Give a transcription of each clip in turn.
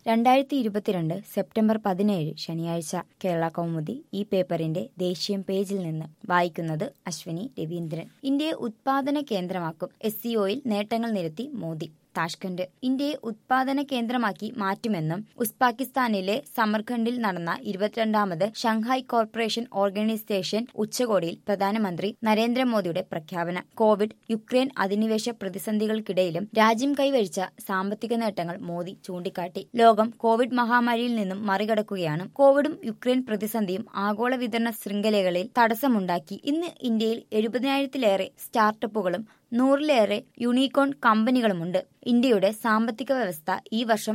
2022 September 17 ശനിയാഴ്ച കേരള കൗമുദി ഈ പേപ്പറിന്റെ ദേശീയ പേജിൽ നിന്ന് വായിക്കുന്നത് അശ്വിനി രവീന്ദ്രൻ. ഇന്ത്യയെ ഉത്പാദന കേന്ദ്രമാക്കും, SCOയിൽ നേട്ടങ്ങൾ നിരത്തി മോദി. താഷ്കന്റ്. ഇന്ത്യയെ ഉത്പാദന കേന്ദ്രമാക്കി മാറ്റുമെന്നും ഉസ്ബെക്കിസ്ഥാനിലെ സമർഖണ്ഡിൽ നടന്ന 22ാമത് ഷങ്ഹായ് കോർപ്പറേഷൻ ഓർഗനൈസേഷൻ ഉച്ചകോടിയിൽ പ്രധാനമന്ത്രി നരേന്ദ്രമോദിയുടെ പ്രഖ്യാപനം. കോവിഡ്, യുക്രൈൻ അധിനിവേശ പ്രതിസന്ധികൾക്കിടയിലും രാജ്യം കൈവരിച്ച സാമ്പത്തിക നേട്ടങ്ങൾ മോദി ചൂണ്ടിക്കാട്ടി. ലോകം കോവിഡ് മഹാമാരിയിൽ നിന്നും മറികടക്കുകയാണ്. കോവിഡും യുക്രൈൻ പ്രതിസന്ധിയും ആഗോള വിതരണ ശൃംഖലകളിൽ തടസ്സമുണ്ടാക്കി. ഇന്ന് ഇന്ത്യയിൽ 70,000-ലേറെ സ്റ്റാർട്ടപ്പുകളും 100-ലേറെ യൂണിക്കോൺ കമ്പനികളുമുണ്ട്. ഇന്ത്യയുടെ സാമ്പത്തിക വ്യവസ്ഥ ഈ വർഷം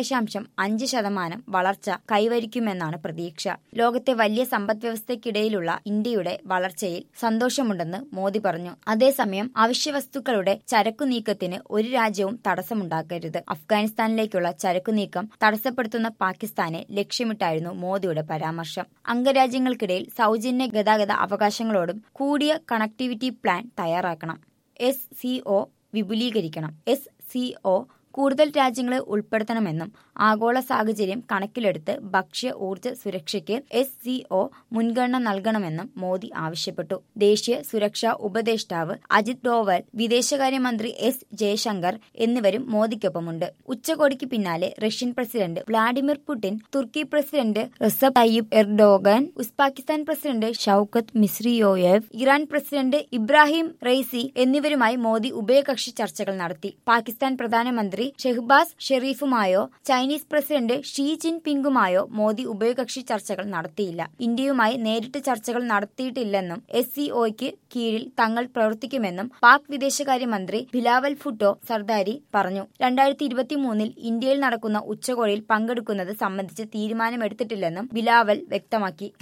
7.5% വളർച്ച കൈവരിക്കുമെന്നാണ് പ്രതീക്ഷ. ലോകത്തെ വലിയ സമ്പദ്വ്യവസ്ഥയ്ക്കിടയിലുള്ള ഇന്ത്യയുടെ വളർച്ചയിൽ സന്തോഷമുണ്ടെന്ന് മോദി പറഞ്ഞു. അതേസമയം അവശ്യവസ്തുക്കളുടെ ചരക്കു നീക്കത്തിന് ഒരു രാജ്യവും തടസ്സമുണ്ടാക്കരുത്. അഫ്ഗാനിസ്ഥാനിലേക്കുള്ള ചരക്കു നീക്കം തടസ്സപ്പെടുത്തുന്ന പാകിസ്ഥാനെ ലക്ഷ്യമിട്ടായിരുന്നു മോദിയുടെ പരാമർശം. അംഗരാജ്യങ്ങൾക്കിടയിൽ സൗജന്യ ഗതാഗത അവകാശങ്ങളോടും കൂടിയ കണക്ടിവിറ്റി പ്ലാൻ തയ്യാറാക്കണം. SCO വിപുലീകരിക്കണം. SCO കൂടുതൽ രാജ്യങ്ങളെ ഉൾപ്പെടുത്തണമെന്നും ആഗോള സാഹചര്യം കണക്കിലെടുത്ത് ഭക്ഷ്യ ഊർജ്ജ സുരക്ഷയ്ക്ക് SCO മുൻഗണന നൽകണമെന്നും മോദി ആവശ്യപ്പെട്ടു. ദേശീയ സുരക്ഷാ ഉപദേഷ്ടാവ് അജിത് ഡോവൽ, വിദേശകാര്യമന്ത്രി S ജയശങ്കർ എന്നിവരും മോദിക്കൊപ്പമുണ്ട്. ഉച്ചകോടിക്ക് പിന്നാലെ Russian president Vladimir Putin, Turkey president Recep Tayyip Erdogan, Uzbekistan president Shavkat Mirziyoyev, Iran president Ebrahim Raisi എന്നിവരുമായി മോദി ഉഭയകക്ഷി ചർച്ചകൾ നടത്തി. പാകിസ്ഥാൻ പ്രധാനമന്ത്രി ഷെഹ്ബാസ് ഷെരീഫുമായോ ചൈനീസ് പ്രസിഡന്റ് ഷീ ജിൻപിങ്ങുമായോ മോദി ഉഭയകക്ഷി ചർച്ചകൾ നടത്തിയില്ല. ഇന്ത്യയുമായി നേരിട്ട് ചർച്ചകൾ നടത്തിയിട്ടില്ലെന്നും SCOയ്ക്ക് കീഴിൽ തങ്ങൾ പ്രവർത്തിക്കുമെന്നും പാക് വിദേശകാര്യമന്ത്രി ബിലാവൽ ഭുട്ടോ സർദാരി പറഞ്ഞു. 2023 ഇന്ത്യയിൽ നടക്കുന്ന ഉച്ചകോടിയിൽ പങ്കെടുക്കുന്നത് സംബന്ധിച്ച് തീരുമാനമെടുത്തിട്ടില്ലെന്നും ബിലാവൽ വ്യക്തമാക്കി.